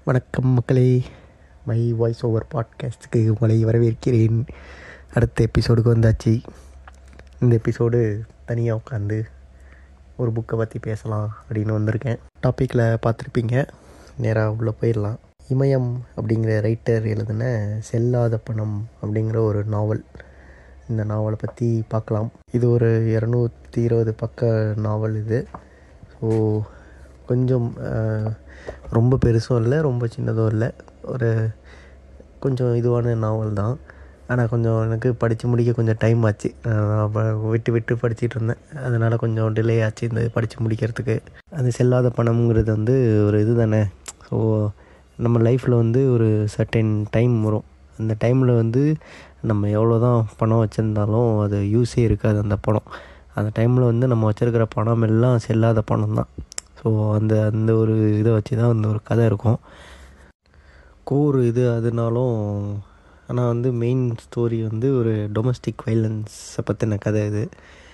வணக்கம் மக்களே, my voice over பாட்காஸ்ட்டுக்கு உங்களை வரவேற்கிறேன். அடுத்த எபிசோடுக்கு வந்தாச்சு. இந்த எபிசோடு தனியாக உட்காந்து ஒரு புக்கை பற்றி பேசலாம் அப்படின்னு வந்திருக்கேன். டாப்பிக்கில் பார்த்துருப்பீங்க, நேராக உள்ளே போயிடலாம். இமயம் அப்படிங்கிற ரைட்டர் எழுதின செல்லாத பணம் அப்படிங்கிற ஒரு நாவல். இந்த நாவலை பற்றி பார்க்கலாம். இது ஒரு 220 பக்க நாவல் இது. ஸோ கொஞ்சம் ரொம்ப பெருசும் இல்லை, ரொம்ப சின்னதும் இல்லை, ஒரு கொஞ்சம் இதுவான நாவல் தான். ஆனால் கொஞ்சம் எனக்கு படித்து முடிக்க கொஞ்சம் டைம் ஆச்சு. விட்டு படிச்சுட்டு இருந்தேன், அதனால் கொஞ்சம் டிலே ஆச்சு இந்த படித்து முடிக்கிறதுக்கு. அது செல்லாத பணம்ங்கிறது வந்து ஒரு இது தானே. ஸோ நம்ம லைஃப்பில் வந்து ஒரு சர்டன் டைம் வரும். அந்த டைமில் வந்து நம்ம எவ்வளோ தான் பணம் வச்சுருந்தாலும் அது யூஸே இருக்காது. அந்த டைமில் வந்து நம்ம வச்சுருக்கிற பணம் எல்லாம் செல்லாத பணம் தான். ஸோ அந்த ஒரு இதை வச்சு தான் அந்த ஒரு கதை இருக்கும். கோர் இது அதுனாலும், ஆனால் வந்து மெயின் ஸ்டோரி வந்து ஒரு டொமஸ்டிக் வைலன்ஸை பற்றின கதை இது.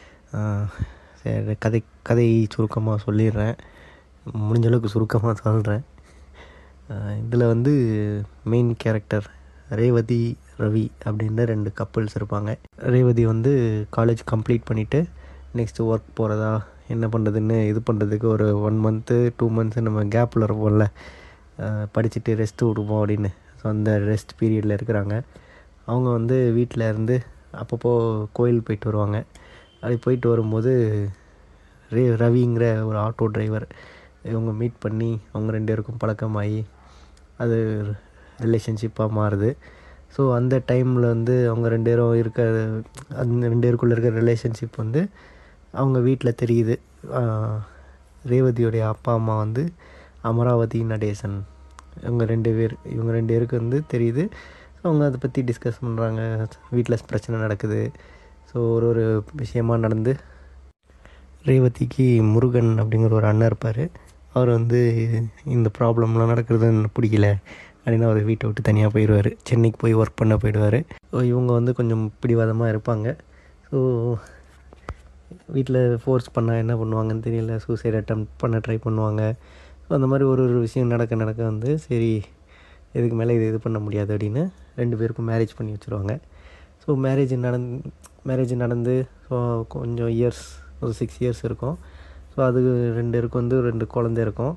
கதை சுருக்கமாக சொல்லிடுறேன், முடிஞ்சளவுக்கு சுருக்கமாக சொல்கிறேன். இதில் வந்து மெயின் கேரக்டர் ரேவதி, ரவி அப்படின்னு 2 கப்புள்ஸ் இருப்பாங்க. ரேவதி வந்து காலேஜ் கம்ப்ளீட் பண்ணிவிட்டு நெக்ஸ்ட்டு ஒர்க் போகிறதா என்ன பண்ணுறதுன்னு இது பண்ணுறதுக்கு ஒரு 1 மந்த்து 2 மந்த்ஸு நம்ம கேப்பில் இருப்போம்ல, படிச்சுட்டு ரெஸ்ட்டு விடுவோம் அப்படின்னு. ஸோ அந்த ரெஸ்ட் பீரியடில் இருக்கிறாங்க. அவங்க வந்து வீட்டில் இருந்து அப்பப்போ கோயில் போயிட்டு வருவாங்க. அப்படி போயிட்டு வரும்போது ரவிங்கிற ஒரு ஆட்டோ டிரைவர் இவங்க மீட் பண்ணி அவங்க 2 பேருக்கும் பழக்கமாகி அது ரிலேஷன்ஷிப்பாக மாறுது. ஸோ அந்த டைமில் வந்து அவங்க 2 பேரும் அந்த 2 பேருக்குள்ளே இருக்கிற ரிலேஷன்ஷிப் வந்து அவங்க வீட்டில் தெரியுது. ரேவதியோடைய அப்பா அம்மா வந்து அமராவதி, நடேசன், இவங்க 2 பேருக்கு வந்து தெரியுது. அவங்க அதை பற்றி டிஸ்கஸ் பண்ணுறாங்க. வீட்டில் பிரச்சனை நடக்குது. ஸோ ஒரு விஷயமாக நடந்து ரேவதிக்கு முருகன் அப்படிங்கிற ஒரு அண்ணன் இருப்பார். அவர் வந்து இந்த ப்ராப்ளம்லாம் நடக்கிறது எனக்கு பிடிக்கல அப்படின்னு அவர் வீட்டை விட்டு தனியாக போயிடுவார். சென்னைக்கு போய் ஒர்க் பண்ண போயிடுவார். ஸோ இவங்க வந்து கொஞ்சம் பிடிவாதமாக இருப்பாங்க. ஸோ வீட்டில் ஃபோர்ஸ் பண்ணால் என்ன பண்ணுவாங்கன்னு தெரியல, சூசைட் அட்டெம்ப்ட் பண்ண ட்ரை பண்ணுவாங்க. ஸோ அந்த மாதிரி ஒரு விஷயம் நடக்க வந்து சரி இதுக்கு மேலே இது பண்ண முடியாது அப்படின்னு 2 பேருக்கும் மேரேஜ் பண்ணி வச்சுருவாங்க. ஸோ மேரேஜ் நடந்து ஸோ கொஞ்சம் இயர்ஸ், ஒரு 6 இயர்ஸ் இருக்கும். ஸோ அது 2 பேருக்கும் வந்து 2 குழந்தை இருக்கும்.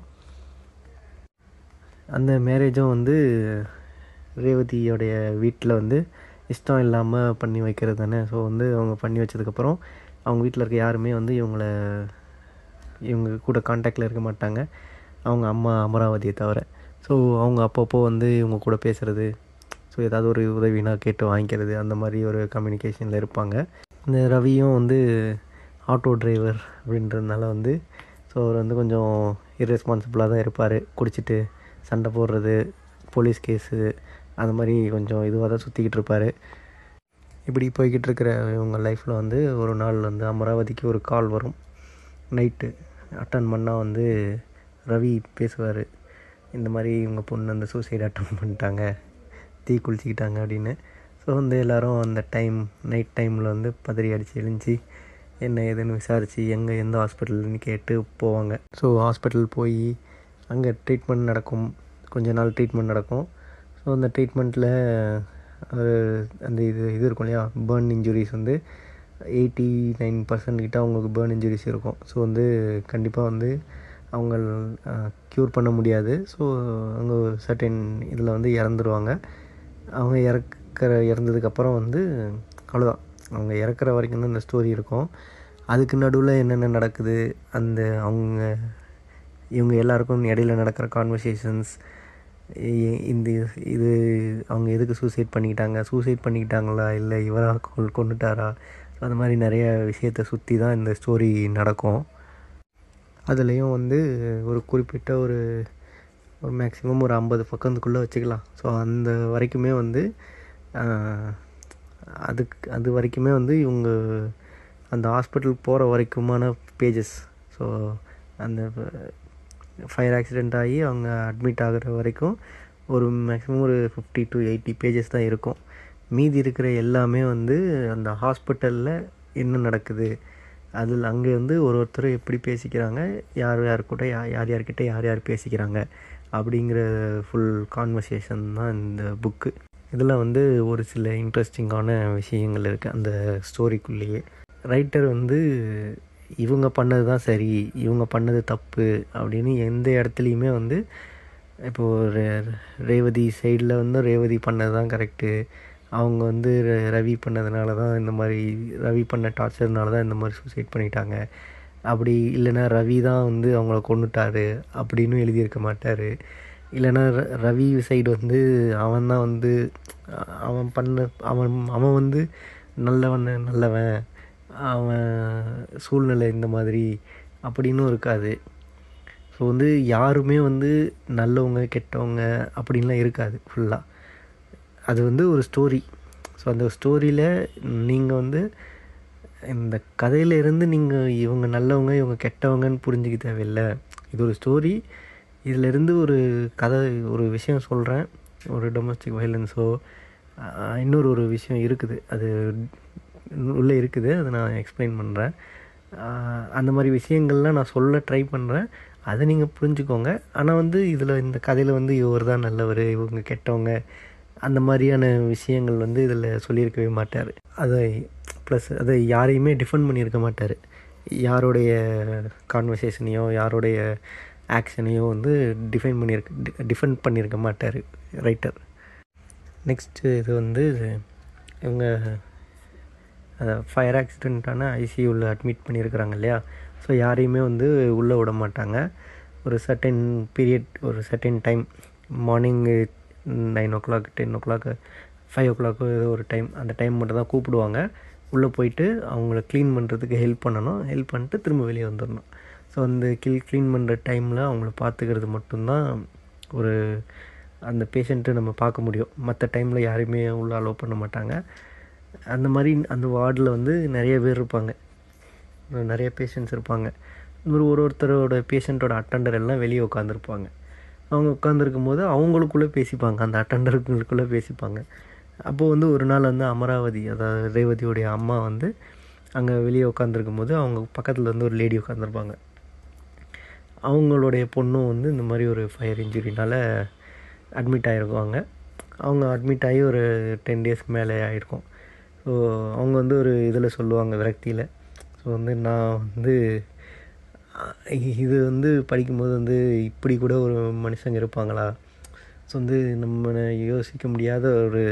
அந்த மேரேஜும் வந்து ரேவதியோடைய வீட்டில் வந்து இஷ்டம் இல்லாமல் பண்ணி வைக்கிறது தானே. ஸோ வந்து அவங்க பண்ணி வச்சதுக்கப்புறம் அவங்க வீட்டில் இருக்க யாருமே வந்து இவங்க கூட கான்டாக்டில் இருக்க மாட்டாங்க, அவங்க அம்மா அமராவதியை தவிர. ஸோ அவங்க அப்பப்போ வந்து இவங்க கூட பேசுகிறது, ஸோ ஏதாவது ஒரு உதவினா கேட்டு வாங்கிக்கிறது, அந்த மாதிரி ஒரு கம்யூனிகேஷனில் இருப்பாங்க. இந்த ரவியும் வந்து ஆட்டோ டிரைவர் அப்படின்றதுனால வந்து ஸோ அவர் வந்து கொஞ்சம் இர்ரெஸ்பான்சிபிளாக தான் இருப்பார். குடிச்சிட்டு சண்டை போடுறது, போலீஸ் கேஸு, அந்த மாதிரி கொஞ்சம் இதுவாக தான் சுற்றிக்கிட்டு இருப்பார். இப்படி போய்கிட்டு இருக்கிற இவங்க லைஃப்பில் வந்து ஒரு நாள் வந்து அமராவதிக்கு ஒரு கால் வரும். நைட்டு அட்டன் பண்ணால் வந்து ரவி பேசுவார், இந்த மாதிரி இவங்க பொண்ணு அந்த சூசைட் அட்டன் பண்ணிட்டாங்க, தீ குளிச்சிக்கிட்டாங்க அப்படின்னு. ஸோ வந்து எல்லோரும் அந்த நைட் டைமில் வந்து பதறி அடித்து எழுந்துச்சி என்ன ஏதுன்னு விசாரித்து எந்த ஹாஸ்பிட்டல்னு கேட்டு போவாங்க. ஸோ ஹாஸ்பிட்டல் போய் அங்கே ட்ரீட்மெண்ட் நடக்கும், கொஞ்ச நாள் ட்ரீட்மெண்ட் நடக்கும். ஸோ அந்த ட்ரீட்மெண்ட்டில் அந்த இது இருக்கும் இல்லையா, பேர்ன் இன்ஜுரிஸ் வந்து 89% கிட்ட அவங்களுக்கு பேர்ன் இன்ஜுரிஸ் இருக்கும். ஸோ வந்து கண்டிப்பாக வந்து அவங்க க்யூர் பண்ண முடியாது. ஸோ அவங்க சர்டன் இதில் வந்து இறந்துருவாங்க. அவங்க இறந்ததுக்கப்புறம் வந்து அவ்வளோதான், அவங்க இறக்குற வரைக்கும் தான் இந்த ஸ்டோரி இருக்கும். அதுக்கு நடுவில் என்னென்ன நடக்குது, இவங்க எல்லாருக்கும் இடையில நடக்கிற கான்வர்சேஷன்ஸ், இது அவங்க எதுக்கு சூசைட் பண்ணிக்கிட்டாங்களா இல்லை இவராக கொண்டுட்டாரா, அது மாதிரி நிறைய விஷயத்தை சுற்றி தான் இந்த ஸ்டோரி நடக்கும். அதுலேயும் வந்து ஒரு குறிப்பிட்ட ஒரு மேக்ஸிமம் ஒரு 50 பக்கத்துக்குள்ளே வச்சுக்கலாம். ஸோ அந்த வரைக்குமே வந்து அது வரைக்குமே வந்து இவங்க அந்த ஹாஸ்பிட்டல் போகிற வரைக்குமான பேஜஸ். ஸோ அந்த ஃபயர் ஆக்சிடெண்ட் ஆகி அவங்க அட்மிட் ஆகிற வரைக்கும் ஒரு மேக்ஸிமம் ஒரு 50 to 80 பேஜஸ் தான் இருக்கும். மீதி இருக்கிற எல்லாமே வந்து அந்த ஹாஸ்பிட்டலில் என்ன நடக்குது, அதில் அங்கே வந்து ஒருத்தர் எப்படி பேசிக்கிறாங்க, யார்கிட்ட யார் பேசிக்கிறாங்க அப்படிங்கிற ஃபுல் கான்வர்சேஷன் தான் இந்த புக்கு. இதில் வந்து ஒரு சில இன்ட்ரெஸ்டிங்கான விஷயங்கள் இருக்குது அந்த ஸ்டோரிக்குள்ளேயே. ரைட்டர் வந்து இவங்க பண்ணது தான் சரி, இவங்க பண்ணது தப்பு அப்படின்னு எந்த இடத்துலையுமே வந்து இப்போது ரேவதி சைடில் வந்து ரேவதி பண்ணது தான் கரெக்டு, அவங்க வந்து ரவி பண்ணதுனால தான் இந்த மாதிரி, ரவி பண்ண டார்ச்சர்னால தான் இந்த மாதிரி சூசைட் பண்ணிட்டாங்க, அப்படி இல்லைன்னா ரவி தான் வந்து அவங்கள கொன்னுட்டாரு அப்படின்னு எழுதியிருக்க மாட்டார். இல்லைன்னா ரவி சைடு வந்து அவன் தான் வந்து அவன் பண்ண அவன் அவன் வந்து நல்லவன், அவன் சூழ்நிலை இந்த மாதிரி அப்படின்னும் இருக்காது. ஸோ வந்து யாருமே வந்து நல்லவங்க கெட்டவங்க அப்படின்லாம் இருக்காது ஃபுல்லாக. அது வந்து ஒரு ஸ்டோரி. ஸோ அந்த ஸ்டோரியில் நீங்கள் வந்து இந்த கதையிலேருந்து நீங்கள் இவங்க நல்லவங்க இவங்க கெட்டவங்கன்னு புரிஞ்சிக்க தேவையில்லை. இது ஒரு ஸ்டோரி, இதிலேருந்து ஒரு கதை ஒரு விஷயம் சொல்கிறேன், ஒரு டொமஸ்டிக் வயலன்ஸோ இன்னொரு ஒரு விஷயம் இருக்குது, அது உள்ளே இருக்குது, அதை நான் எக்ஸ்பிளைன் பண்ணுறேன். அந்த மாதிரி விஷயங்கள்லாம் நான் சொல்ல ட்ரை பண்ணுறேன், அதை நீங்கள் புரிஞ்சுக்கோங்க. ஆனால் வந்து இதில் இந்த கதையில் வந்து இவர் தான் நல்லவர் இவங்க கெட்டவங்க அந்த மாதிரியான விஷயங்கள் வந்து இதில் சொல்லியிருக்கவே மாட்டார். அதை ப்ளஸ் அதை யாரையுமே டிஃபெண்ட் பண்ணியிருக்க மாட்டார். யாருடைய கான்வர்சேஷனையோ யாருடைய ஆக்ஷனையோ வந்து டிஃபெண்ட் பண்ணியிருக்க மாட்டார் ரைட்டர். நெக்ஸ்ட்டு இது வந்து இவங்க ஃபயர் ஆக்சிடெண்ட்டான ஐசியூவில் அட்மிட் பண்ணியிருக்கிறாங்க இல்லையா. ஸோ யாரையுமே வந்து உள்ளே விட மாட்டாங்க. ஒரு சர்டன் பீரியட், ஒரு certain time, morning 9 o'clock 10 o'clock 5 o'clock ஏதோ ஒரு டைம், அந்த டைம் மட்டும் தான் கூப்பிடுவாங்க. உள்ளே போயிட்டு அவங்கள க்ளீன் பண்ணுறதுக்கு ஹெல்ப் பண்ணணும், ஹெல்ப் பண்ணிட்டு திரும்ப வெளியே வந்துடணும். ஸோ அந்த க்ளீன் பண்ணுற டைமில் அவங்கள பார்த்துக்கிறது மட்டும்தான் ஒரு அந்த பேஷண்ட்டு நம்ம பார்க்க முடியும். மற்ற டைமில் யாரையுமே உள்ளே அலோவ் பண்ண மாட்டாங்க. அந்த மாதிரி அந்த வார்டில் வந்து நிறைய பேர் இருப்பாங்க, நிறைய பேஷண்ட்ஸ் இருப்பாங்க. ஒருத்தரோட பேஷண்ட்டோட அட்டெண்டர் எல்லாம் வெளியே உட்காந்துருப்பாங்க. அவங்க உட்காந்துருக்கும் போது அவங்களுக்குள்ளே பேசிப்பாங்க, அந்த அட்டெண்டருக்குள்ளே பேசிப்பாங்க. அப்போது வந்து ஒரு நாள் வந்து அமராவதி, அதாவது ரேவதியோடைய அம்மா வந்து அங்கே வெளியே உட்காந்துருக்கும் போது அவங்க பக்கத்தில் வந்து ஒரு லேடி உட்காந்துருப்பாங்க. அவங்களுடைய பொண்ணும் வந்து இந்த மாதிரி ஒரு ஃபயர் இன்ஜுரினால் அட்மிட் ஆகிருக்குவாங்க. அவங்க அட்மிட் ஆகி ஒரு 10 days மேலே ஆகிருக்கும். ஸோ அவங்க வந்து ஒரு இதில் சொல்லுவாங்க, விரக்தியில். ஸோ வந்து நான் வந்து இது வந்து படிக்கும்போது வந்து இப்படி கூட ஒரு மனுஷங்க இருப்பாங்களா, ஸோ வந்து நம்ம யோசிக்க முடியாத ஒரு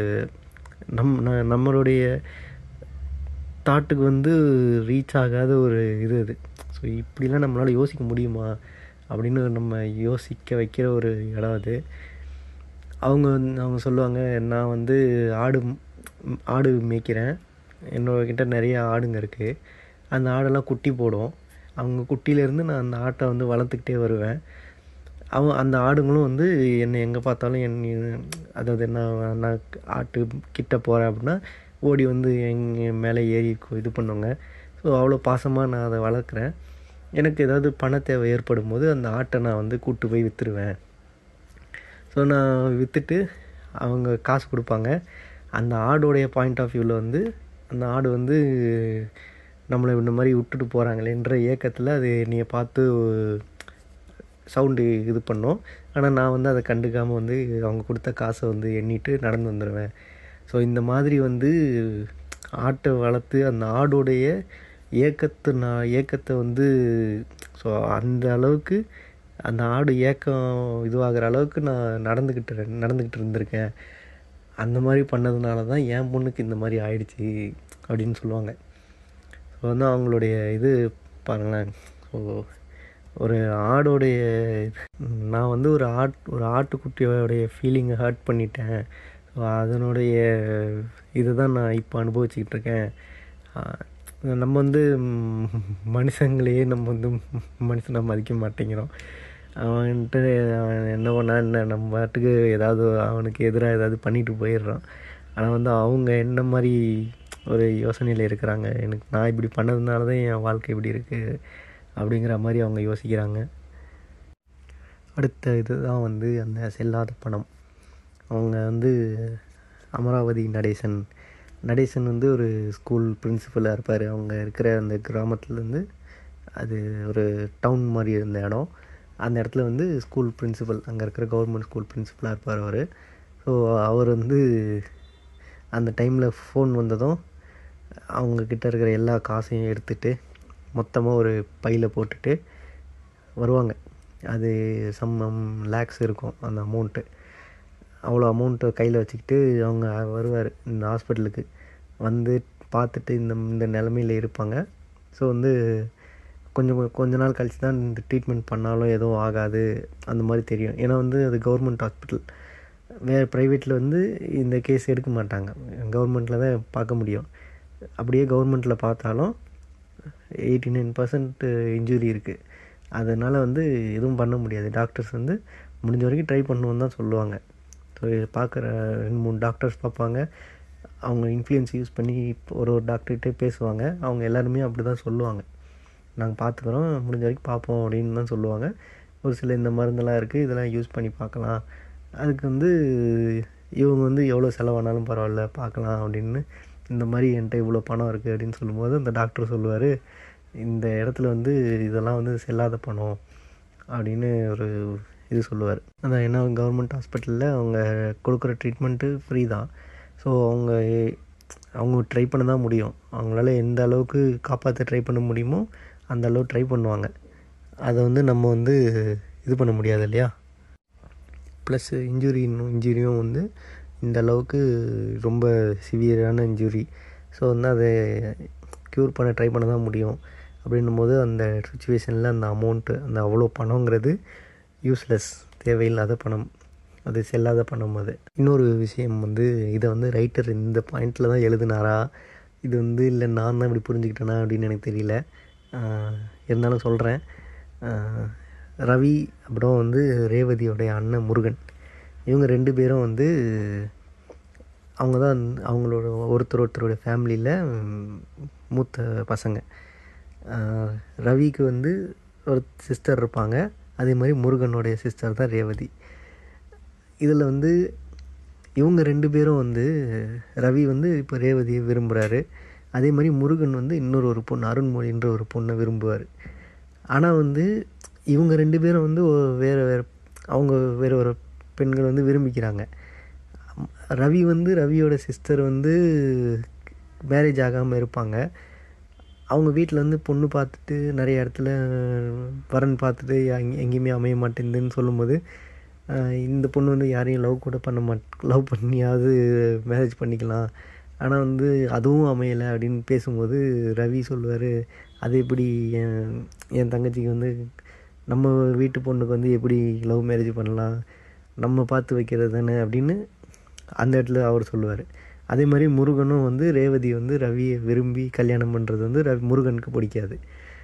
நம்மளுடைய தாட்டுக்கு வந்து ரீச் ஆகாத ஒரு இது அது. ஸோ இப்படிலாம் நம்மளால் யோசிக்க முடியுமா அப்படின்னு நம்ம யோசிக்க வைக்கிற ஒரு இடம் அது. அவங்க சொல்லுவாங்க, நான் வந்து ஆடு மேய்க்கிறேன், என்னோடக்கிட்ட நிறைய ஆடுங்க இருக்குது, அந்த ஆடெல்லாம் குட்டி போடும், அவங்க குட்டியிலேருந்து நான் அந்த ஆட்டை வந்து வளர்த்துக்கிட்டே வருவேன். அந்த ஆடுங்களும் வந்து என்னை எங்கே பார்த்தாலும் அதாவது நான் ஆட்டு கிட்ட போகிறேன் அப்படின்னா ஓடி வந்து எங்கள் மேலே ஏறி இது பண்ணுவாங்க. ஸோ அவ்வளோ பாசமாக நான் அதை வளர்க்குறேன். எனக்கு ஏதாவது பண தேவை ஏற்படும் போது அந்த ஆட்டை நான் வந்து கூப்பிட்டு போய் விற்றுருவேன். ஸோ நான் விற்றுட்டு அவங்க காசு கொடுப்பாங்க. அந்த ஆடோடைய பாயிண்ட் ஆஃப் வியூவில் வந்து அந்த ஆடு வந்து நம்மளை இந்த மாதிரி விட்டுட்டு போகிறாங்களேன்ற ஏக்கத்தில் அது என்னையை பார்த்து சவுண்டு இது பண்ணோம். ஆனால் நான் வந்து அதை கண்டுக்காமல் வந்து அவங்க கொடுத்த காசை வந்து எண்ணிட்டு நடந்து வந்துடுவேன். ஸோ இந்த மாதிரி வந்து ஆட்டை வளர்த்து அந்த ஆடோடைய ஏக்கத்தை வந்து ஸோ அந்த அளவுக்கு அந்த ஆடு ஏக்கம் இதுவாகிற அளவுக்கு நான் நடந்துக்கிட்டு இருந்திருக்கேன். அந்த மாதிரி பண்ணதுனால தான் என் பொண்ணுக்கு இந்த மாதிரி ஆயிடுச்சு அப்படின்னு சொல்லுவாங்க. ஸோ வந்து அவங்களுடைய இது பாருங்களேன். ஸோ ஒரு ஆடோடைய நான் வந்து ஒரு ஆட்டுக்குட்டியோடைய ஃபீலிங்கை ஹர்ட் பண்ணிட்டேன். ஸோ அதனுடைய இதை தான் நான் இப்போ அனுபவிச்சுக்கிட்டு இருக்கேன். நம்ம வந்து மனுஷங்களையே நம்ம வந்து மனுஷனை மதிக்க மாட்டேங்கிறோம். அவன் என்ன பண்ணா என்ன, நம்ம பாட்டுக்கு ஏதாவது அவனுக்கு எதிராக ஏதாவது பண்ணிட்டு போயிடுறான். ஆனால் வந்து அவங்க என்ன மாதிரி ஒரு யோசனையில் இருக்கிறாங்க, நான் இப்படி பண்ணதுனால தான் என் வாழ்க்கை இப்படி இருக்குது அப்படிங்கிற மாதிரி அவங்க யோசிக்கிறாங்க. அடுத்த இது தான் வந்து அந்த செல்லாத பணம். அவங்க வந்து அமராவதி நடேசன் வந்து ஒரு ஸ்கூல் பிரின்சிபலாக இருப்பார். அவங்க இருக்கிற அந்த கிராமத்துலேருந்து அது ஒரு டவுன் மாதிரி இருந்த இடம். அந்த இடத்துல வந்து ஸ்கூல் பிரின்சிபல், அங்கே இருக்கிற கவர்மெண்ட் ஸ்கூல் பிரின்சிபலாக இருப்பார் அவர். ஸோ அவர் வந்து அந்த டைமில் ஃபோன் வந்ததும் அவங்கக்கிட்ட இருக்கிற எல்லா காசையும் எடுத்துகிட்டு மொத்தமாக ஒரு பையில் போட்டுட்டு வருவாங்க. அது சம் லேக்ஸ் இருக்கும் அந்த அமௌண்ட்டு. அவ்வளோ அமௌண்ட்டை கையில் வச்சுக்கிட்டு அவங்க வருவார் இந்த ஹாஸ்பிட்டலுக்கு. வந்து பார்த்துட்டு இந்த நிலமையில் இருப்பாங்க. ஸோ வந்து கொஞ்ச நாள் கழித்து தான் இந்த ட்ரீட்மெண்ட் பண்ணாலும் எதுவும் ஆகாது அந்த மாதிரி தெரியும். ஏன்னா வந்து அது கவர்மெண்ட் ஹாஸ்பிட்டல். வேறு ப்ரைவேட்டில் வந்து இந்த கேஸ் எடுக்க மாட்டாங்க, கவர்மெண்ட்டில் தான் பார்க்க முடியும். அப்படியே கவர்மெண்ட்டில் பார்த்தாலும் 89% இன்ஜுரி இருக்குது. அதனால் வந்து எதுவும் பண்ண முடியாது. டாக்டர்ஸ் வந்து முடிஞ்ச வரைக்கும் ட்ரை பண்ணுவோன்னு தான் சொல்லுவாங்க. ஸோ பார்க்குற 2-3 டாக்டர்ஸ் பார்ப்பாங்க. அவங்க இன்ஃப்ளூயன்ஸ் யூஸ் பண்ணி ஒரு டாக்டர்கிட்டே பேசுவாங்க. அவங்க எல்லாருமே அப்படி தான் சொல்லுவாங்க, நாங்கள் பார்த்துக்குறோம், முடிஞ்ச வரைக்கும் பார்ப்போம் அப்படின்னு தான் சொல்லுவாங்க. ஒரு சில இந்த மருந்தெல்லாம் இருக்குது, இதெல்லாம் யூஸ் பண்ணி பார்க்கலாம், அதுக்கு வந்து இவங்க வந்து எவ்வளோ செலவானாலும் பரவாயில்ல பார்க்கலாம் அப்படின்னு, இந்த மாதிரி என்கிட்ட இவ்வளோ பணம் இருக்குது அப்படின்னு சொல்லும்போது அந்த டாக்டர் சொல்லுவார், இந்த இடத்துல வந்து இதெல்லாம் வந்து செல்லாத பணம் அப்படின்னு ஒரு இது சொல்லுவார். அதான் ஏன்னா கவர்மெண்ட் ஹாஸ்பிட்டலில் அவங்க கொடுக்குற ட்ரீட்மெண்ட்டு ஃப்ரீ தான். ஸோ அவங்க ட்ரை பண்ண தான் முடியும். அவங்களால எந்த அளவுக்கு காப்பாற்ற ட்ரை பண்ண முடியுமோ அந்த அளவு ட்ரை பண்ணுவாங்க. அதை வந்து நம்ம வந்து இது பண்ண முடியாது இல்லையா. ப்ளஸ் இன்ஜுரியும் வந்து இந்த அளவுக்கு ரொம்ப சிவியரான இன்ஜுரி. ஸோ வந்து அதை க்யூர் பண்ண ட்ரை பண்ண தான் முடியும். அப்படின்னும் போது அந்த சுச்சுவேஷனில் அந்த அமௌண்ட்டு, அந்த அவ்வளோ பணங்கிறது யூஸ்லெஸ், தேவையில்லாத பணம், அது செல்லாத பணம். அது இன்னொரு விஷயம் வந்து இதை வந்து ரைட்டர் இந்த பாயிண்டில் தான் எழுதினாரா, இது வந்து இல்லை நான் தான் இப்படி புரிஞ்சுக்கிட்டேனா அப்படின்னு எனக்கு தெரியல. இருந்தாலும் சொல்கிறேன். ரவி அப்புறம் வந்து ரேவதியோடைய அண்ணன் முருகன், இவங்க 2 பேரும் வந்து அவங்க தான் அவங்களோட ஒருத்தருடைய ஃபேமிலியில் மூத்த பசங்க. ரவிக்கு வந்து ஒரு சிஸ்டர் இருப்பாங்க, அதே மாதிரி முருகனுடைய சிஸ்டர் தான் ரேவதி. இதில் வந்து இவங்க 2 பேரும் வந்து ரவி வந்து இப்போ ரேவதியை விரும்புகிறாரு. அதே மாதிரி முருகன் வந்து இன்னொரு ஒரு பொண்ணு அருண்மொழின்ற ஒரு பொண்ணை விரும்புவார். ஆனால் வந்து இவங்க 2 பேரும் வந்து வேறு அவங்க வேறு ஒரு பெண்கள் வந்து விரும்பிக்கிறாங்க. ரவி வந்து ரவியோட சிஸ்டர் வந்து மேரேஜ் ஆகாமல் இருப்பாங்க. அவங்க வீட்டில் வந்து பொண்ணு பார்த்துட்டு நிறைய இடத்துல வரன் பார்த்துட்டு எங்கேயுமே அமைய மாட்டேங்குதுன்னு சொல்லும்போது, இந்த பொண்ணு வந்து யாரையும் லவ் பண்ணியாவது மேரேஜ் பண்ணிக்கலாம், ஆனால் வந்து அதுவும் அமையலை அப்படின்னு பேசும்போது ரவி சொல்லுவார், அது எப்படி என் தங்கச்சிக்கு வந்து நம்ம வீட்டு பொண்ணுக்கு வந்து எப்படி லவ் மேரேஜ் பண்ணலாம், நம்ம பார்த்து வைக்கிறது தானே அப்படின்னு அந்த இடத்துல அவர் சொல்லுவார். அதே மாதிரி முருகனும் வந்து ரேவதி வந்து ரவியை விரும்பி கல்யாணம் பண்ணுறது வந்து முருகனுக்கு பிடிக்காது.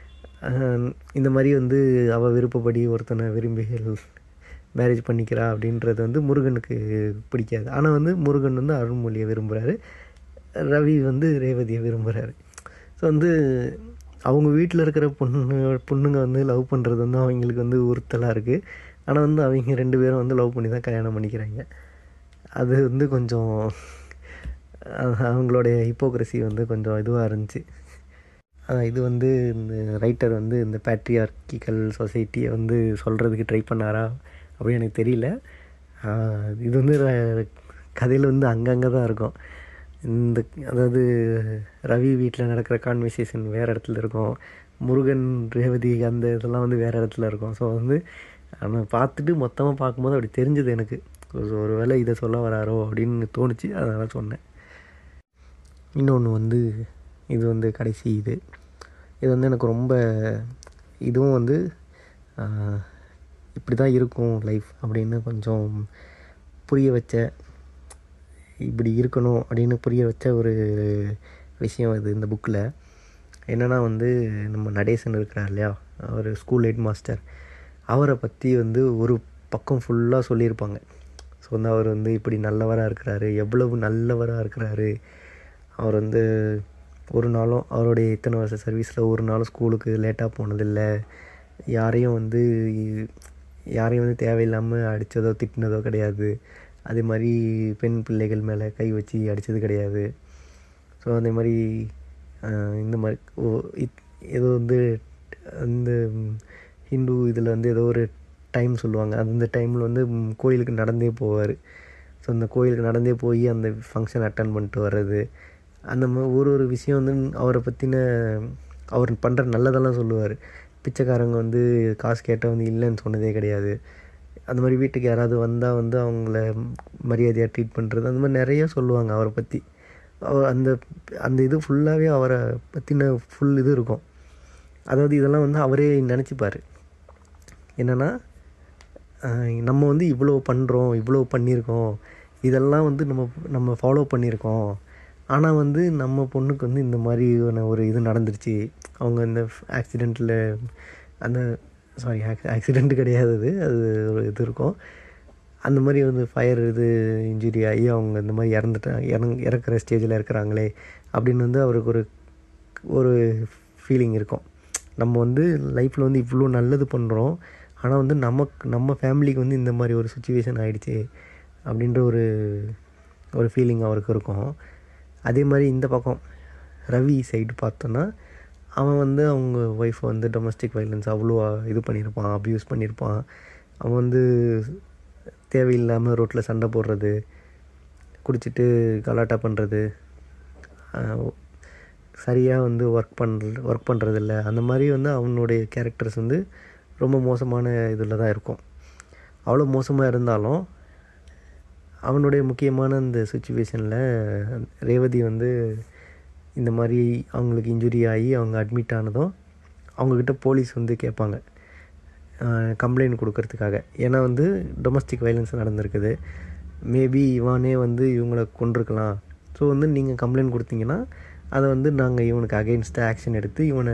இந்த மாதிரி வந்து அவள் விருப்பப்படி ஒருத்தனை விரும்பி மேரேஜ் பண்ணிக்கிறா அப்படின்றது வந்து முருகனுக்கு பிடிக்காது. ஆனால் வந்து முருகன் வந்து அருண்மொழியை விரும்புகிறாரு, ரவி வந்து ரேவதியை விரும்புகிறாரு. ஸோ வந்து அவங்க வீட்டில் இருக்கிற பொண்ணுங்க வந்து லவ் பண்ணுறது வந்து அவங்களுக்கு வந்து உறுத்தலாக இருக்குது. ஆனால் வந்து அவங்க 2 பேரும் வந்து லவ் பண்ணி தான் கல்யாணம் பண்ணிக்கிறாங்க. அது வந்து கொஞ்சம் அவங்களுடைய ஹிப்போக்ரஸி வந்து கொஞ்சம் இதுவாக இருந்துச்சு. இது வந்து இந்த ரைட்டர் வந்து இந்த பேட்ரியார்க்கிக்கல் சொசைட்டியை வந்து சொல்கிறதுக்கு ட்ரை பண்ணாரா அப்படின்னு எனக்கு தெரியல. இது வந்து கதையில் வந்து அங்கங்கே தான் இருக்கும். அதாவது ரவி வீட்டில் நடக்கிற கான்வர்சேஷன் வேறு இடத்துல இருக்கும், முருகன் ரேவதி அந்த இதெல்லாம் வந்து வேறு இடத்துல இருக்கும். ஸோ வந்து நம்ம பார்த்துட்டு மொத்தமாக பார்க்கும்போது அப்படி தெரிஞ்சது எனக்கு. ஒரு வேளை இதை சொல்ல வராரோ அப்படின்னு தோணுச்சு, அதனால் சொன்னேன். இன்னொன்று வந்து இது வந்து கடைசி இது வந்து எனக்கு ரொம்ப இதுவும் வந்து இப்படி தான் இருக்கும் லைஃப் அப்படின்னு கொஞ்சம் புரிய வச்ச, இப்படி இருக்கணும் அப்படின்னு புரிய வச்ச ஒரு விஷயம் இது இந்த புக்கில். என்னென்னா வந்து நம்ம நடேசன் இருக்கிறார் இல்லையா, அவர் ஸ்கூல் ஹெட் மாஸ்டர், அவரை பற்றி வந்து ஒரு பக்கம் ஃபுல்லாக சொல்லியிருப்பாங்க. ஸோ வந்து அவர் வந்து இப்படி நல்லவராக இருக்கிறாரு, எவ்வளவு நல்லவராக இருக்கிறாரு, அவர் வந்து ஒரு நாளும் அவருடைய இத்தனை வருஷம் சர்வீஸில் ஒரு நாளும் ஸ்கூலுக்கு லேட்டாக போனதில்லை, யாரையும் வந்து தேவையில்லாமல் அடித்ததோ திட்டினதோ கிடையாது, அதே மாதிரி பெண் பிள்ளைகள் மேலே கை வச்சு அடித்தது கிடையாது. ஸோ அதே மாதிரி இந்த மாதிரி ஏதோ வந்து இந்த ஹிந்து இதில் வந்து ஏதோ ஒரு டைம் சொல்லுவாங்க. அந்த டைமில் வந்து கோயிலுக்கு நடந்தே போவார். ஸோ அந்த கோயிலுக்கு நடந்தே போய் அந்த ஃபங்க்ஷன் அட்டன் பண்ணிட்டு வர்றது, அந்த மாதிரி ஒரு விஷயம் வந்து அவரை பற்றின அவர் பண்ணுற நல்லதெல்லாம் சொல்லுவார். பிச்சைக்காரங்க வந்து காசு கேட்டால் வந்து இல்லைன்னு சொன்னதே கிடையாது. அந்த மாதிரி வீட்டுக்கு யாராவது வந்தால் வந்து அவங்கள மரியாதையாக ட்ரீட் பண்ணுறது, அந்த மாதிரி நிறைய சொல்லுவாங்க அவரை பற்றி. அந்த அந்த இது ஃபுல்லாகவே அவரை பற்றின ஃபுல் இது இருக்கும். அதாவது இதெல்லாம் வந்து அவரே நினச்சிப்பார். என்னென்னா, நம்ம வந்து இவ்வளோ பண்ணுறோம், இவ்வளோ பண்ணியிருக்கோம், இதெல்லாம் வந்து நம்ம ஃபாலோ பண்ணியிருக்கோம். ஆனால் வந்து நம்ம பொண்ணுக்கு வந்து இந்த மாதிரியான ஒரு இது நடந்துருச்சு. அவங்க இந்த ஆக்சிடெண்ட்டில் அந்த ஆக்சிடெண்ட்டு கிடையாது, அது ஒரு இது இருக்கும். அந்த மாதிரி வந்து ஃபயர் இன்ஜுரி ஆகி அவங்க இந்த மாதிரி இறக்குற ஸ்டேஜில் இருக்கிறாங்களே அப்படின்னு வந்து அவருக்கு ஒரு ஃபீலிங் இருக்கும். நம்ம வந்து லைஃப்பில் வந்து இவ்வளோ நல்லது பண்ணுறோம், ஆனால் வந்து நம்ம ஃபேமிலிக்கு வந்து இந்த மாதிரி ஒரு சுச்சுவேஷன் ஆகிடுச்சு அப்படின்ற ஒரு ஃபீலிங் அவருக்கு இருக்கும். அதே மாதிரி இந்த பக்கம் ரவி சைடு பார்த்தோன்னா, அவன் வந்து அவங்க ஒய்ஃபை வந்து டொமஸ்டிக் வைலன்ஸ் அவ்வளோ இது பண்ணியிருப்பான், அப்யூஸ் பண்ணியிருப்பான். அவன் வந்து தேவையில்லாமல் ரோட்டில் சண்டை போடுறது, குடிச்சிட்டு கலாட்டா பண்ணுறது, சரியாக வந்து ஒர்க் பண்ணுறதில்ல, அந்த மாதிரி வந்து அவனுடைய கேரக்டர்ஸ் வந்து ரொம்ப மோசமான இதில் தான் இருக்கும். அவ்வளோ மோசமாக இருந்தாலும் அவனுடைய முக்கியமான இந்த சுச்சுவேஷனில் ரேவதி வந்து இந்த மாதிரி அவங்களுக்கு இன்ஜுரி ஆகி அவங்க அட்மிட் ஆனதும் அவங்கக்கிட்ட போலீஸ் வந்து கேட்பாங்க கம்ப்ளைண்ட் கொடுக்கறதுக்காக. ஏன்னா வந்து டொமஸ்டிக் வைலன்ஸ் நடந்திருக்குது, மேபி இவனே வந்து இவங்களை கொண்டிருக்கலாம். ஸோ வந்து நீங்கள் கம்ப்ளைண்ட் கொடுத்தீங்கன்னா அதை வந்து நாங்கள் இவனுக்கு அகெயின்ஸ்டாக ஆக்ஷன் எடுத்து இவனை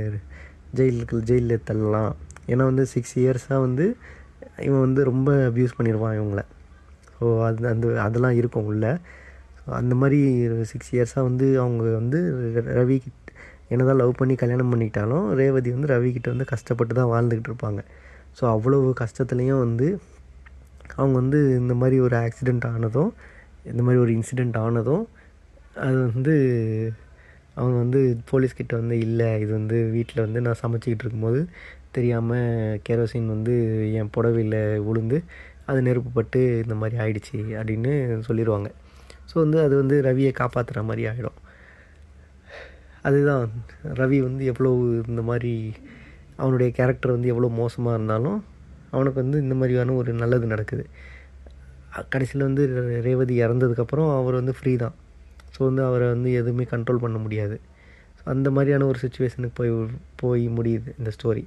ஜெயிலில் தள்ளலாம். ஏன்னா வந்து 6 இயர்ஸாக வந்து இவன் வந்து ரொம்ப அப்யூஸ் பண்ணிடுவான் இவங்கள. ஸோ அதெல்லாம் இருக்கும் உள்ள. ஸோ அந்த மாதிரி 6 இயர்ஸாக வந்து அவங்க வந்து ரவி என்னதான் லவ் பண்ணி கல்யாணம் பண்ணிக்கிட்டாலும் ரேவதி வந்து ரவிக்கிட்ட வந்து கஷ்டப்பட்டு தான் வாழ்ந்துக்கிட்டு இருப்பாங்க. ஸோ அவ்வளோ கஷ்டத்துலேயும் வந்து அவங்க வந்து இந்த மாதிரி ஒரு ஆக்சிடெண்ட் ஆனதும், இந்த மாதிரி ஒரு இன்சிடெண்ட் ஆனதும், அது வந்து அவங்க வந்து போலீஸ்கிட்ட வந்து இல்லை, இது வந்து வீட்டில் வந்து நான் சமைச்சிக்கிட்டு இருக்கும்போது தெரியாமல் கெரோசின் வந்து என் புடவையில் விழுந்து அது நெருப்பு பட்டு இந்த மாதிரி ஆயிடுச்சு அப்படின்னு சொல்லிடுவாங்க. ஸோ வந்து அது வந்து ரவியை காப்பாற்றுற மாதிரி ஆகிடும். அதுதான் ரவி வந்து எவ்வளோ இந்த மாதிரி அவனுடைய கேரக்டர் வந்து எவ்வளோ மோசமாக இருந்தாலும் அவனுக்கு வந்து இந்த மாதிரியான ஒரு நல்லது நடக்குது. கடைசியில் வந்து ரேவதி இறந்ததுக்கப்புறம் அவர் வந்து ஃப்ரீ தான். ஸோ வந்து அவரை வந்து எதுவுமே கண்ட்ரோல் பண்ண முடியாது. ஸோ அந்த மாதிரியான ஒரு சுச்சுவேஷனுக்கு போய் முடியுது இந்த ஸ்டோரி.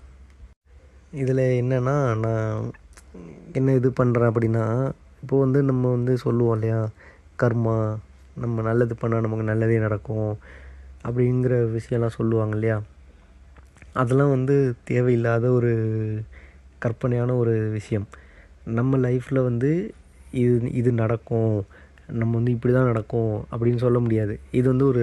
இதில் என்னென்னா, நான் என்ன இது பண்ணுறேன் அப்படின்னா, இப்போது வந்து நம்ம வந்து சொல்லுவோம் இல்லையா, கர்மா, நம்ம நல்லது பண்ணால் நமக்கு நல்லதே நடக்கும் அப்படிங்கிற விஷயம்லாம் சொல்லுவாங்க இல்லையா. அதெல்லாம் வந்து தேவையில்லாத ஒரு கற்பனையான ஒரு விஷயம். நம்ம லைஃப்பில் வந்து இது நடக்கும், நம்ம வந்து இப்படி தான் நடக்கும் அப்படின்னு சொல்ல முடியாது. இது வந்து ஒரு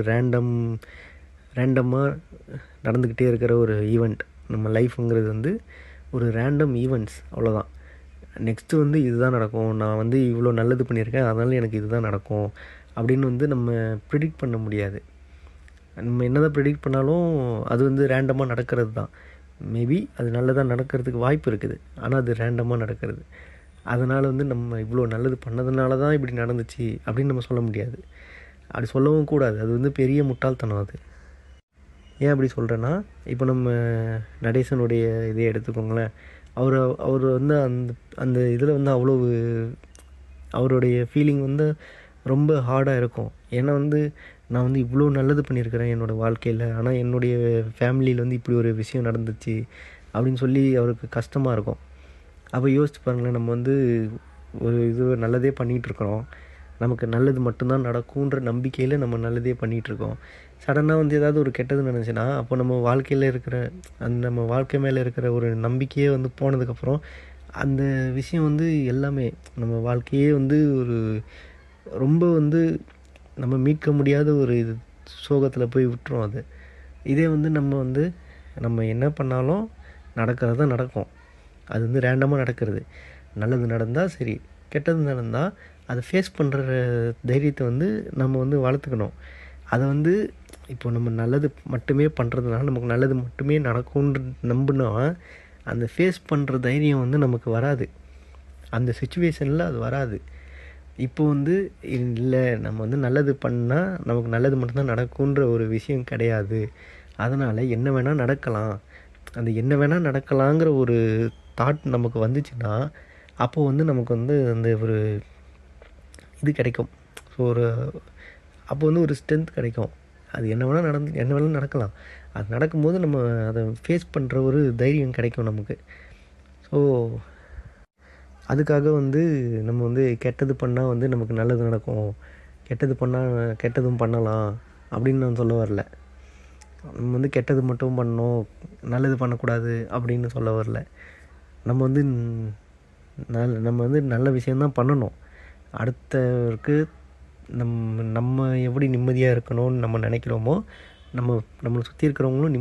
ரேண்டமாக நடந்துக்கிட்டே இருக்கிற ஒரு ஈவெண்ட். நம்ம லைஃப்புங்கிறது வந்து ஒரு ரேண்டம் ஈவெண்ட்ஸ், அவ்வளோதான். நெக்ஸ்ட்டு வந்து இதுதான் நடக்கும், நான் வந்து இவ்வளோ நல்லது பண்ணியிருக்கேன் அதனால் எனக்கு இதுதான் நடக்கும் அப்படின்னு வந்து நம்ம ப்ரிடிக்ட் பண்ண முடியாது. நம்ம என்ன தான் ப்ரிடிக்ட் பண்ணாலும் அது வந்து ரேண்டமாக நடக்கிறது தான். மேபி அது நல்லதாக நடக்கிறதுக்கு வாய்ப்பு இருக்குது, ஆனால் அது ரேண்டமாக நடக்கிறது. அதனால் வந்து நம்ம இவ்வளோ நல்லது பண்ணதுனால தான் இப்படி நடந்துச்சு அப்படின்னு நம்ம சொல்ல முடியாது. அப்படி சொல்லவும் கூடாது, அது வந்து பெரிய முட்டாள்தனம் அது. ஏன் அப்படி சொல்கிறேன்னா, இப்போ நம்ம நடேசனுடைய இதே எடுத்துக்கோங்களேன். அவர் வந்து அந்த இதில் வந்து அவ்வளோ அவருடைய ஃபீலிங் வந்து ரொம்ப ஹார்டாக இருக்கும். ஏன்னா வந்து நான் வந்து இவ்வளோ நல்லது பண்ணியிருக்கிறேன் என்னோடய வாழ்க்கையில், ஆனால் என்னுடைய ஃபேமிலியில் வந்து இப்படி ஒரு விஷயம் நடந்துச்சு அப்படின்னு சொல்லி அவருக்கு கஷ்டமாக இருக்கும். அப்போ யோசிச்சு பாருங்களேன், நம்ம வந்து ஒரு இது நல்லதே பண்ணிகிட்ருக்குறோம், நமக்கு நல்லது மட்டும்தான் நடக்கும்ன்ற நம்பிக்கையில் நம்ம நல்லதே பண்ணிகிட்ருக்கோம். சடனாக வந்து ஏதாவது ஒரு கெட்டது நடந்துச்சுன்னா அப்போ நம்ம வாழ்க்கையில் இருக்கிற நம்ம வாழ்க்கை மேலே இருக்கிற ஒரு நம்பிக்கையே வந்து போனதுக்கப்புறம் அந்த விஷயம் வந்து எல்லாமே நம்ம வாழ்க்கையே வந்து ஒரு ரொம்ப வந்து நம்ம மீட்க முடியாத ஒரு சோகத்தில் போய் விட்டுரும் அது. இதே வந்து நம்ம என்ன பண்ணாலும் நடக்கிறது தான் நடக்கும். அது வந்து ரேண்டமாக நடக்கிறது. நல்லது நடந்தால் சரி, கெட்டது நடந்தால் அதை ஃபேஸ் பண்ணுற தைரியத்தை வந்து நம்ம வந்து வளர்த்துக்கணும். அதை வந்து இப்போ நம்ம நல்லது மட்டுமே பண்ணுறதுனால நமக்கு நல்லது மட்டுமே நடக்கும்னு நம்பினா அந்த ஃபேஸ் பண்ணுற தைரியம் வந்து நமக்கு வராது. அந்த சிச்சுவேஷனில் அது வராது. இப்போ வந்து இல்லை, நம்ம வந்து நல்லது பண்ணால் நமக்கு நல்லது மட்டும்தான் நடக்குன்ற ஒரு விஷயம் கிடையாது. அதனால் என்ன வேணால் நடக்கலாம். அந்த என்ன வேணால் நடக்கலாங்கிற ஒரு தாட் நமக்கு வந்துச்சுன்னா, அப்போது வந்து நமக்கு வந்து அந்த ஒரு இது கிடைக்கும். ஸோ அப்போ வந்து ஒரு ஸ்ட்ரென்த் கிடைக்கும். அது என்ன வேணால் நடக்கலாம். அது நடக்கும்போது நம்ம அதை ஃபேஸ் பண்ணுற ஒரு தைரியம் கிடைக்கும் நமக்கு. ஸோ அதுக்காக வந்து நம்ம வந்து கெட்டது பண்ணால் வந்து நமக்கு நல்லது நடக்கும், கெட்டது பண்ணால் கெட்டதும் பண்ணலாம் அப்படின்னு நான் சொல்ல வரல. நம்ம வந்து கெட்டது மட்டும் பண்ணணும், நல்லது பண்ணக்கூடாது அப்படின்னு சொல்ல வரல. நம்ம வந்து நம்ம வந்து நல்ல விஷயந்தான் பண்ணணும். அடுத்தவருக்கு நம்ம எப்படி நிம்மதியாக இருக்கணும்னு நம்ம நினைக்கிறோமோ, நம்மளை சுற்றி இருக்கிறவங்களும்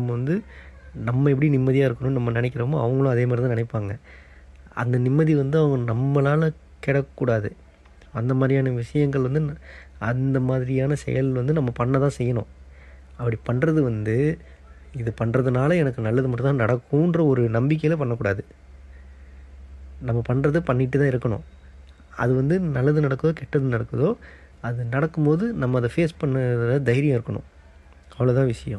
நம்ம எப்படி நிம்மதியாக இருக்கணும்னு நம்ம நினைக்கிறோமோ அவங்களும் அதே மாதிரி தான் நினைப்பாங்க. அந்த நிம்மதி வந்து அவங்க நம்மளால் கிடக்கூடாது. அந்த மாதிரியான விஷயங்கள் வந்து அந்த மாதிரியான செயல் வந்து நம்ம பண்ண தான் செய்யணும். அப்படி பண்ணுறது வந்து இது பண்ணுறதுனால எனக்கு நல்லது மட்டும் தான் நடக்கும்ன்ற ஒரு நம்பிக்கையில் பண்ணக்கூடாது. நம்ம பண்ணுறது பண்ணிட்டு தான் இருக்கணும். அது வந்து நல்லது நடக்குதோ கெட்டது நடக்குதோ, அது நடக்கும்போது நம்ம அதை ஃபேஸ் பண்ண தைரியம் இருக்கணும். அவ்வளோதான் விஷயம்.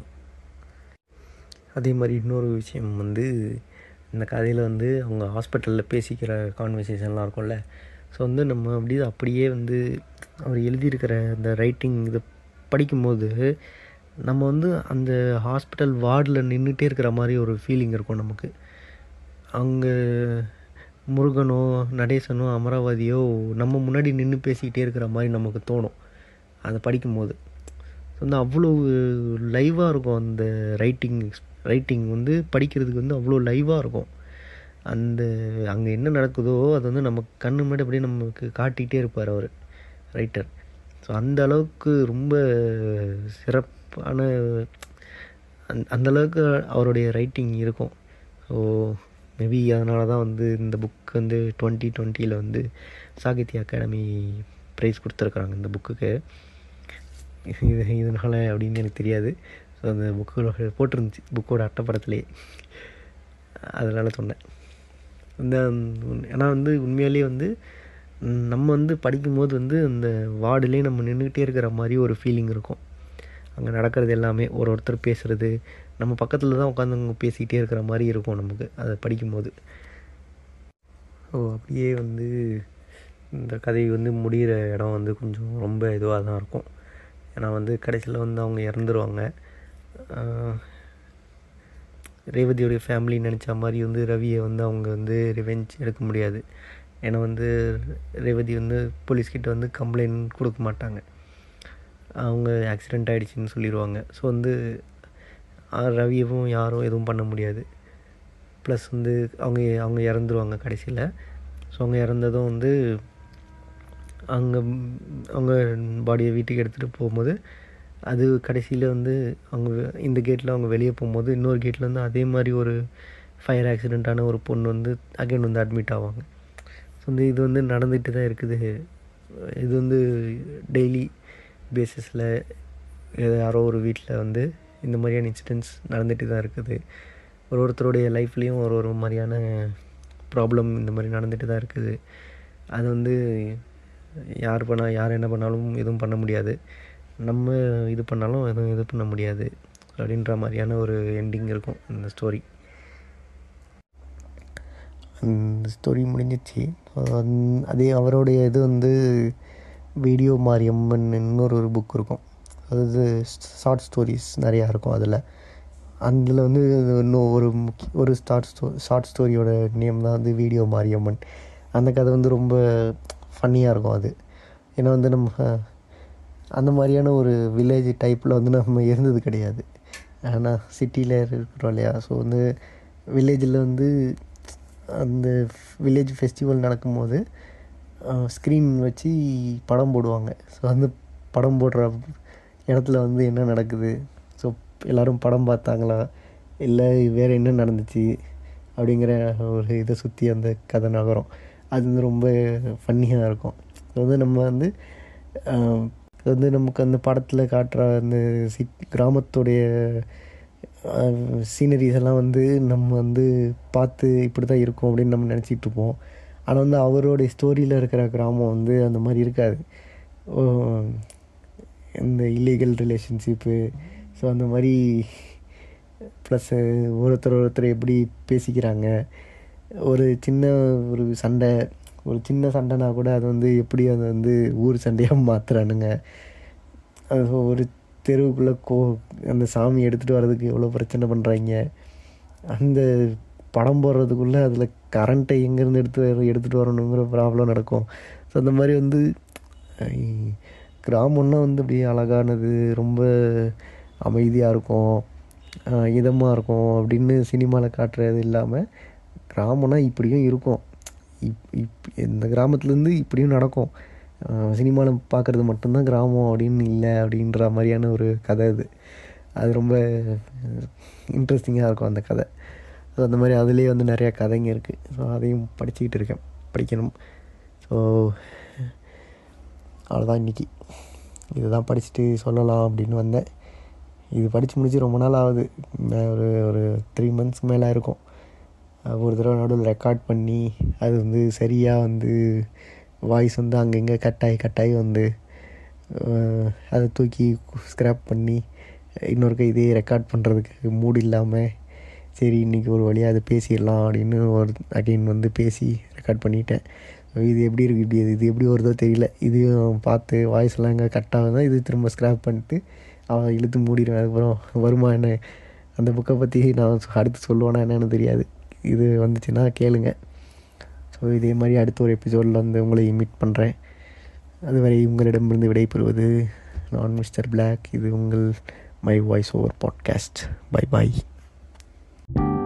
அதே மாதிரி இன்னொரு விஷயம் வந்து, இந்த கதையில் வந்து அவங்க ஹாஸ்பிட்டலில் பேசிக்கிற கான்வர்சேஷன்லாம் இருக்கும்ல. ஸோ வந்து நம்ம அப்படியே வந்து அவர் எழுதியிருக்கிற அந்த ரைட்டிங் இதை படிக்கும்போது நம்ம வந்து அந்த ஹாஸ்பிட்டல் வார்டில் நின்றுட்டே இருக்கிற மாதிரி ஒரு ஃபீலிங் இருக்கும் நமக்கு. அங்கே முருகனோ நடேசனோ அமராவதியோ நம்ம முன்னாடி நின்று பேசிக்கிட்டே இருக்கிற மாதிரி நமக்கு தோணும் அதை படிக்கும்போது. வந்து அவ்வளோ லைவாக இருக்கும் அந்த ரைட்டிங் வந்து படிக்கிறதுக்கு வந்து அவ்வளோ லைவாக இருக்கும். அங்கே என்ன நடக்குதோ அது வந்து நமக்கு கண்ணு முன்னாடி அப்படியே நமக்கு காட்டிகிட்டே இருப்பார் அவர் ரைட்டர். ஸோ அந்த அளவுக்கு ரொம்ப சிறப்பான அந்தளவுக்கு அவருடைய ரைட்டிங் இருக்கும். ஸோ மேபி அதனால தான் வந்து இந்த புக் வந்து 2020 வந்து சாகித்ய அகாடமி ப்ரைஸ் கொடுத்துருக்குறாங்க இந்த புக்குக்கு. இதனால் அப்படின்னு எனக்கு தெரியாது. ஸோ அந்த புக்கு போட்டிருந்துச்சு புக்கோட அட்டைப்படத்துலேயே, அதனால் சொன்னேன். ஏன்னா வந்து உண்மையிலேயே வந்து நம்ம வந்து படிக்கும்போது வந்து அந்த வார்டுலேயே நம்ம நின்றுக்கிட்டே இருக்கிற மாதிரி ஒரு ஃபீலிங் இருக்கும். அங்கே நடக்கிறது எல்லாமே ஒருத்தர் பேசுகிறது நம்ம பக்கத்தில் தான் உட்காந்து பேசிக்கிட்டே இருக்கிற மாதிரி இருக்கும் நமக்கு அதை படிக்கும்போது. ஸோ அப்படியே வந்து இந்த கதை வந்து முடிகிற இடம் வந்து கொஞ்சம் ரொம்ப இதுவாக தான் இருக்கும். ஏன்னா வந்து கடைசியில் வந்து அவங்க இறந்துருவாங்க. ரேவதியோடைய ஃபேமிலி நினச்ச மாதிரி வந்து ரவியை வந்து அவங்க வந்து ரிவெஞ்ச் எடுக்க முடியாது. ஏன்னா வந்து ரேவதி வந்து போலீஸ்கிட்ட வந்து கம்ப்ளைண்ட் கொடுக்க மாட்டாங்க, அவங்க ஆக்சிடெண்ட் ஆகிடுச்சின்னு சொல்லிடுவாங்க. ஸோ வந்து ரவியவும் யாரும் எதுவும் பண்ண முடியாது. ப்ளஸ் வந்து அவங்க இறந்துருவாங்க கடைசியில். ஸோ அவங்க இறந்ததும் வந்து அவங்க பாடியை வீட்டுக்கு எடுத்துகிட்டு போகும்போது அது கடைசியில் வந்து அவங்க இந்த கேட்டில் அவங்க வெளியே போகும்போது இன்னொரு கேட்டில் வந்து அதே மாதிரி ஒரு ஃபயர் ஆக்சிடெண்ட்டான ஒரு பொண்ணு வந்து அகைன் வந்து அட்மிட் ஆவாங்க. ஸோ வந்து இது வந்து நடந்துகிட்டு தான் இருக்குது. இது வந்து டெய்லி பேசிஸில் யாரோ ஒரு வீட்டில் வந்து இந்த மாதிரியான இன்சிடென்ட்ஸ் நடந்துகிட்டு தான் இருக்குது. ஒருத்தருடைய லைஃப்லேயும் ஒரு மாதிரியான ப்ராப்ளம் இந்த மாதிரி நடந்துகிட்டு தான் இருக்குது. அது வந்து யார் என்ன பண்ணாலும் எதுவும் பண்ண முடியாது, நம்ம இது பண்ணாலும் எதுவும் இது பண்ண முடியாது அப்படின்ற மாதிரியான ஒரு எண்டிங் இருக்கும் இந்த ஸ்டோரி. அந்த ஸ்டோரி முடிஞ்சிச்சு. அதே அவருடைய இது வந்து வீடியோ மாரியம்மன் இன்னொரு புக் இருக்கும். அதாவது ஷார்ட் ஸ்டோரிஸ் நிறையா இருக்கும் அதில் வந்து இன்னும் ஒரு ஷார்ட் ஸ்டோரியோட நேம் தான் வந்து வீடியோ மாரியம்மன். அந்த கதை வந்து ரொம்ப ஃபன்னியாக இருக்கும் அது. ஏன்னா வந்து நம்ம அந்த மாதிரியான ஒரு வில்லேஜ் டைப்பில் வந்து நம்ம இருந்தது கிடையாது. ஆனால் சிட்டியில் இருக்கிறோம் இல்லையா. ஸோ வந்து வில்லேஜில் வந்து அந்த வில்லேஜ் ஃபெஸ்டிவல் நடக்கும்போது ஸ்க்ரீன் வச்சு படம் போடுவாங்க. ஸோ வந்து படம் போடுற இடத்துல வந்து என்ன நடக்குது, ஸோ எல்லோரும் படம் பார்த்தாங்களா இல்லை வேறு என்ன நடந்துச்சு அப்படிங்கிற ஒரு இதை சுற்றி அந்த கதை நகரம். அது வந்து ரொம்ப ஃபன்னியாக இருக்கும். ஸோ வந்து நம்ம வந்து நமக்கு அந்த படத்தில் காட்டுற அந்த கிராமத்துடைய சீனரிஸ் எல்லாம் வந்து நம்ம வந்து பார்த்து இப்படி தான் இருக்கும் அப்படின்னு நம்ம நினச்சிட்ருப்போம். ஆனால் வந்து அவருடைய ஸ்டோரியில் இருக்கிற கிராமம் வந்து அந்த மாதிரி இருக்காது. இந்த இல்லீகல் ரிலேஷன்ஷிப்பு, ஸோ அந்த மாதிரி ப்ளஸ்ஸு ஒருத்தர் எப்படி பேசிக்கிறாங்க, ஒரு சின்ன சண்டைனா கூட அது வந்து எப்படி அதை வந்து ஊர் சண்டையாக மாற்றுறானுங்க. அது ஒரு தெருவுக்குள்ளே அந்த சாமி எடுத்துகிட்டு வர்றதுக்கு எவ்வளோ பிரச்சனை பண்ணுறாங்க. அந்த படம் போடுறதுக்குள்ளே அதில் கரண்ட்டை எங்கேருந்து எடுத்துகிட்டு வரணுங்கிற ப்ராப்ளம் நடக்கும். ஸோ அந்த மாதிரி வந்து கிராமம்னா வந்து அப்படியே அழகானது, ரொம்ப அமைதியாக இருக்கும், இதமாக இருக்கும் அப்படின்னு சினிமாவில் காட்டுறது இல்லாமல் கிராமம்னா இப்படியும் இருக்கும். இந்த கிராமத்துலேருந்து இப்படியும் நடக்கும். சினிமாவில் பார்க்குறது மட்டும்தான் கிராமம் அப்படின்னு இல்லை அப்படின்ற மாதிரியான ஒரு கதை அது ரொம்ப இன்ட்ரெஸ்டிங்காக இருக்கும் அந்த கதை. ஸோ அந்த மாதிரி அதுலேயே வந்து நிறையா கதைங்க இருக்குது. ஸோ அதையும் படிக்கணும். ஸோ அவ்வளோதான் இன்றைக்கி. இதுதான் படிச்சுட்டு சொல்லலாம் அப்படின்னு வந்தேன். இது படித்து முடிச்சு ரொம்ப நாள் ஆகுது. ஒரு 3 months மேலே இருக்கும். ஒரு தடவை நடுவில் ரெக்கார்ட் பண்ணி அது வந்து சரியாக வந்து வாய்ஸ் வந்து அங்கங்கே கட்டாயி வந்து அதை தூக்கி ஸ்க்ராப் பண்ணி இன்னொருக்க இதே ரெக்கார்ட் பண்ணுறதுக்கு மூடு இல்லாமல், சரி இன்றைக்கி ஒரு வழியாக அதை பேசிடலாம் அப்படின்னு அகைன் வந்து பேசி ரெக்கார்ட் பண்ணிட்டேன். இது எப்படி இருக்குது, இது எப்படி வருதோ தெரியல. இதையும் பார்த்து வாய்ஸ்லாம் எங்கே கட்டாக தான் இது திரும்ப ஸ்க்ராப் பண்ணிட்டு அவன் இழுத்து மூடிடுவேன். அதுக்கப்புறம் வருமா என்ன, அந்த புக்கை பற்றி நான் அடுத்து சொல்லுவேன்னா என்னென்னு தெரியாது. இது வந்துச்சுன்னா கேளுங்க. ஸோ இதே மாதிரி அடுத்த ஒரு எபிசோடில் வந்து உங்களை மீட் பண்ணுறேன். அதுவரை உங்களிடமிருந்து விடைபெறுவது நான் மிஸ்டர் பிளாக். இது உங்கள் my voice over podcast. Bye bye.